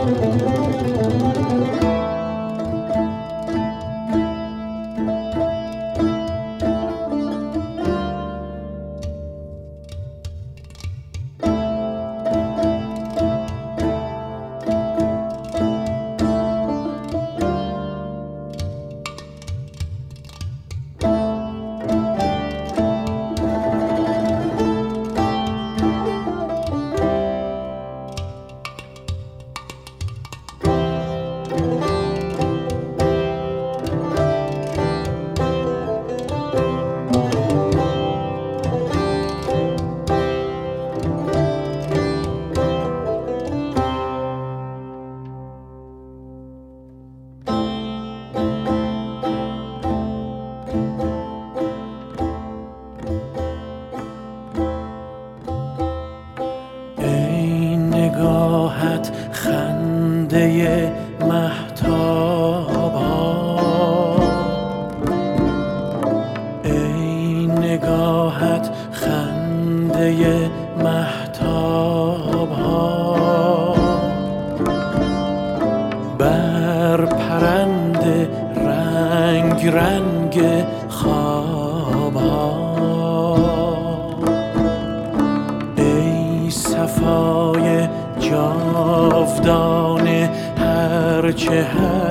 نگاهت خنده مهتابا، ای نگاهت خنده مهتابا، بر پرنده رنگ رنگ خوابا، ای صفای جاودانه هرچه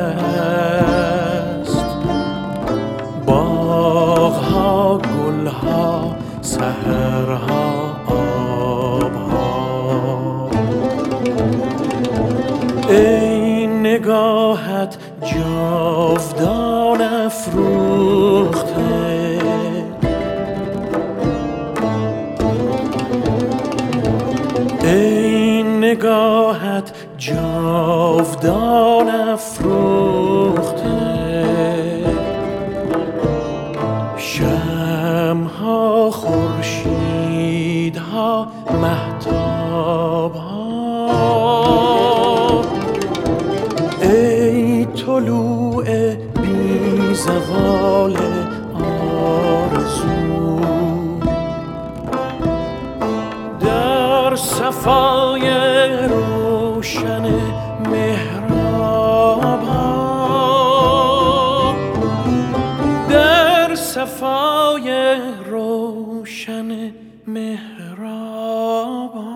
هست، باغها، گلها، سحرها، آبها، ای نگاهت جاودان افروخته، ای نگاهت جاودان افروخته، شمع‌ها، خورشیدها، مهتاب‌ها، ای طلوع بی زوال آرزو، در صفای روشن محراب‌ها، در صفای روشن محراب‌ها.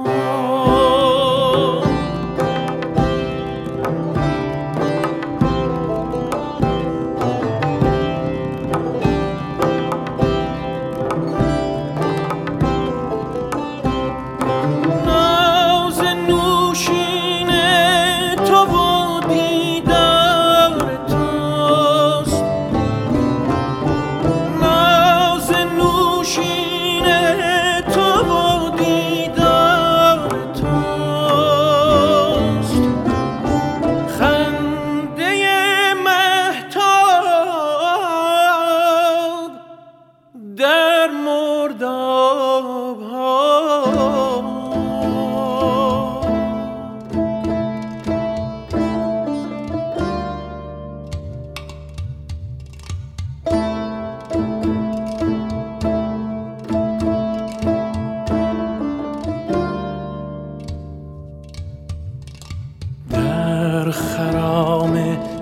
در خرام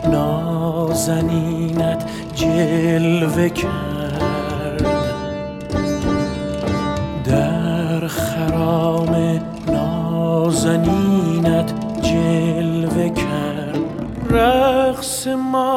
نازنینت جلوه کرد، در خرام نازنینت جلوه کرد، رقص ما